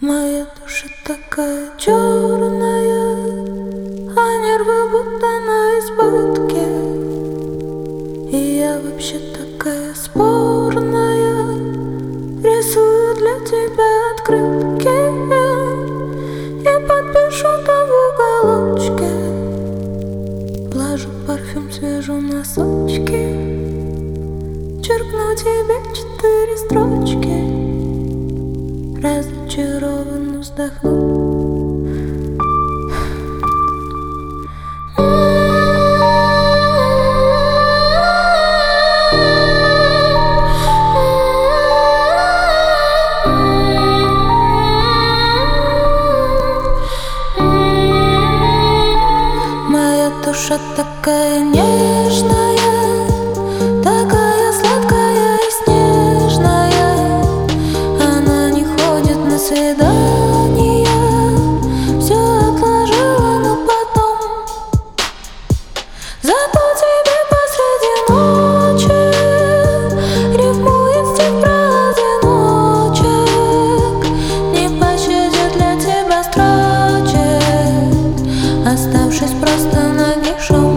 Моя душа такая черная, а нервы будто на избытке. И я вообще такая спорная, рисую для тебя открытки. Я подпишу там в уголочке, положу парфюм, свяжу носочки, черкну тебе 4 строчки. Разочарованно вздохну. Моя душа такая нежная, такая сладкая и снежная. Она не ходит на свидания, все отложила на потом. Зато тебе посреди ночи рифмует стих про одиночек, не пощадит для тебя строчек, оставшись просто нагишом.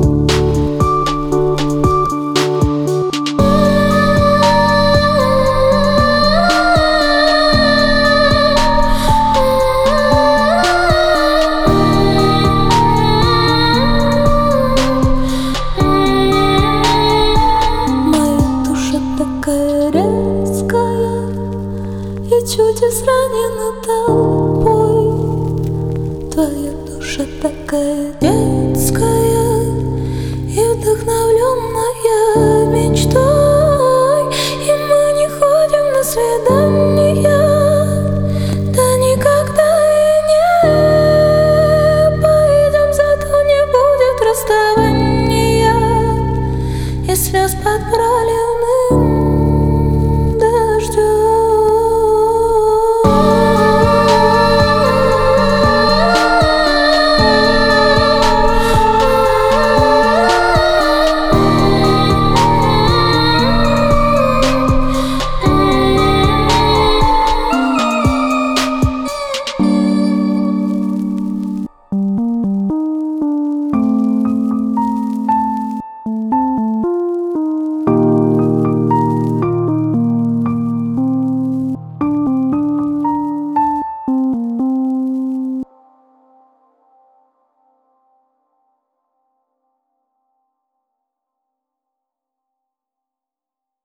И чуть изранена толпой. Твоя душа такая детская и вдохновленная мечтой.